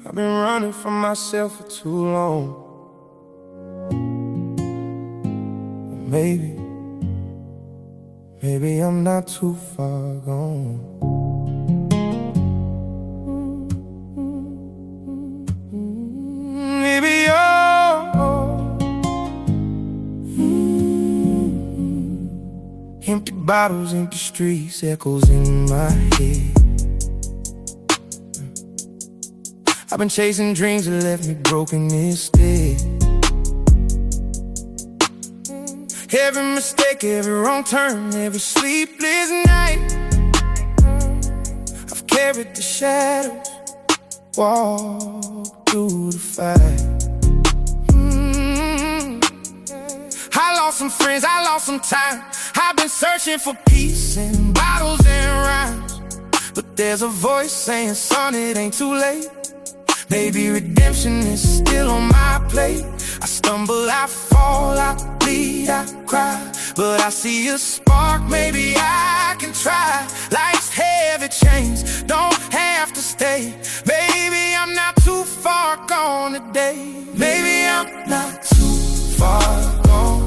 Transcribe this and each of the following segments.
I've been running from myself for too long. Maybe I'm not too far gone. Maybe empty bottles, empty streets, echoes in my head. I've been chasing dreams that left me broken instead. Every mistake, every wrong turn, every sleepless night, I've carried the shadows, walked through the fight. I lost some friends, I lost some time. I've been searching for peace in bottles and rhymes, but there's a voice saying, son, it ain't too late. Maybe redemption is still on my plate. I stumble, I fall, I bleed, I cry, but I see a spark, maybe I can try. Life's heavy chains, don't have to stay. Baby, I'm not too far gone today. Maybe I'm not too far gone.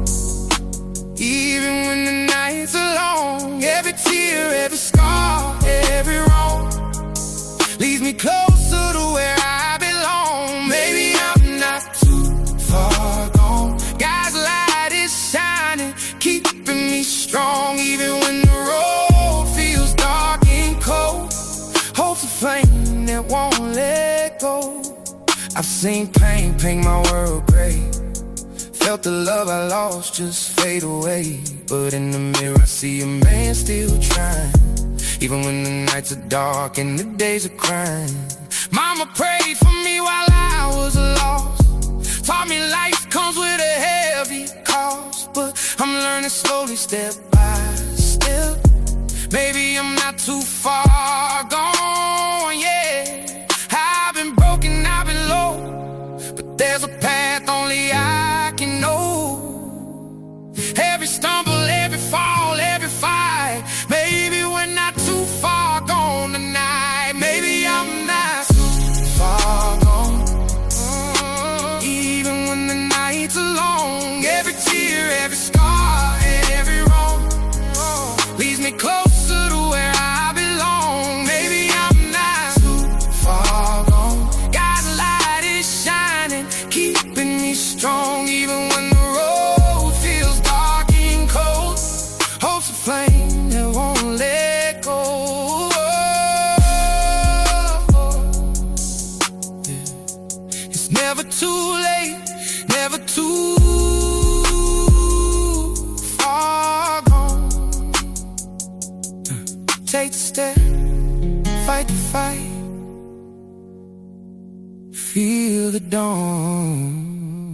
Even when the nights are long, every tear, every scar, every wrong leads me closer to where I belong. Maybe I'm not too far gone. God's light is shining, keeping me strong. Even when the road feels dark and cold, hope's a flame that won't let go. I've seen pain paint my world gray, felt the love I lost just fade away. But in the mirror I see a man still trying, even when the nights are dark and the days are crying. Mama prayed for me while I was lost, taught me life comes with a heavy cost. But I'm learning slowly, step by step. Maybe I'm not too far gone, yeah. I've been broken, I've been low, but there's a path only I can know. Every stumble, every fall, every fight, maybe we're not too far gone tonight. Maybe I'm not too far gone. Even when the nights are long, every tear, every scar, every wrong leads me closer to where I belong. Maybe I'm not too far gone. God's light is shining, keeping me strong. Even when the road feels dark and cold, hope's a flame that won't let go. It's never too late, never too far gone. Take the step, fight the fight, feel the dawn.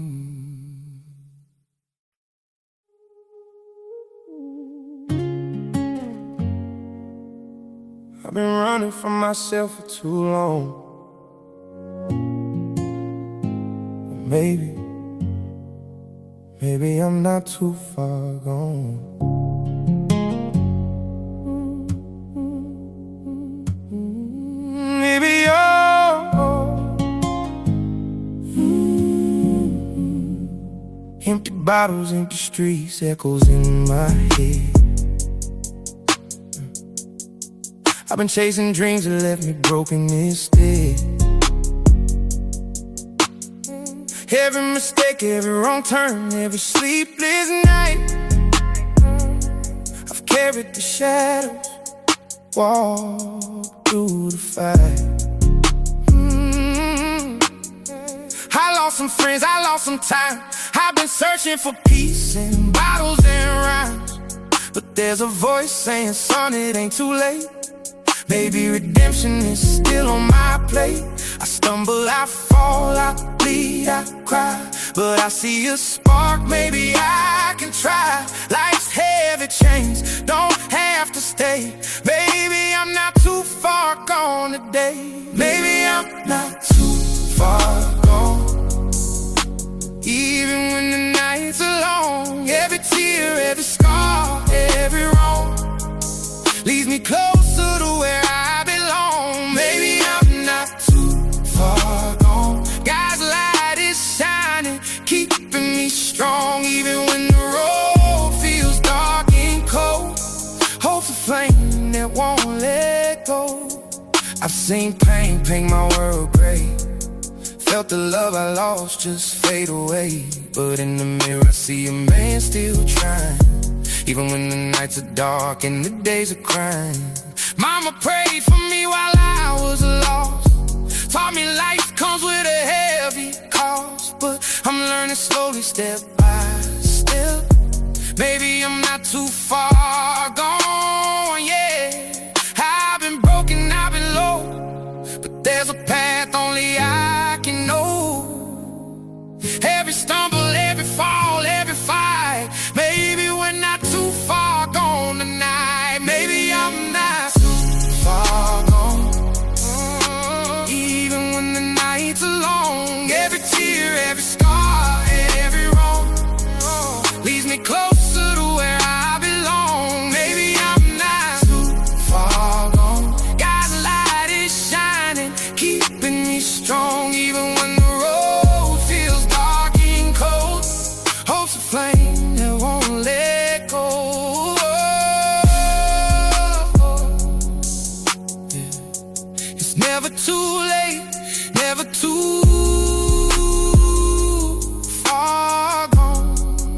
I've been running from myself for too long. Maybe I'm not too far gone. Maybe empty bottles, empty streets, echoes in my head. I've been chasing dreams that left me broken instead. Every mistake, every wrong turn, every sleepless night, I've carried the shadows, walked through the fight. I lost some friends, I lost some time. I've been searching for peace in bottles and rhymes, but there's a voice saying, son, it ain't too late. Maybe redemption is still on my plate. I stumble, I fall, I bleed, I cry, but I see a spark, maybe I can try. Life's heavy chains, don't have to stay. Baby, I'm not too far gone today. Maybe I'm not too far gone. Even when the nights are long, every tear, every scar, every wrong leads me closer to where I belong. Maybe I'm not too far flame that won't let go. I've seen pain paint my world gray, felt the love I lost just fade away. But in the mirror I see a man still trying, even when the nights are dark and the days are crying. Mama prayed for me while I was lost, taught me life comes with a heavy cost. But I'm learning slowly, step by step. Maybe I'm not too far gone, yeah. I've been broken, I've been low, but there's a path only I can know. Every stumble, every fall, every fight, maybe we're not too far gone tonight. Maybe I'm not too far gone, even when the nights are long. Every tear, every scar, every wrong leads me closer to where I belong. Maybe I'm not too far gone. God's light is shining, keeping me strong, even when the road feels dark and cold. Hope's a flame that won't let go. Yeah. It's never too late, never too far gone.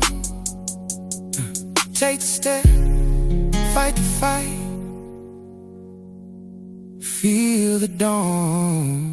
Take the step, fight the fight, feel the dawn.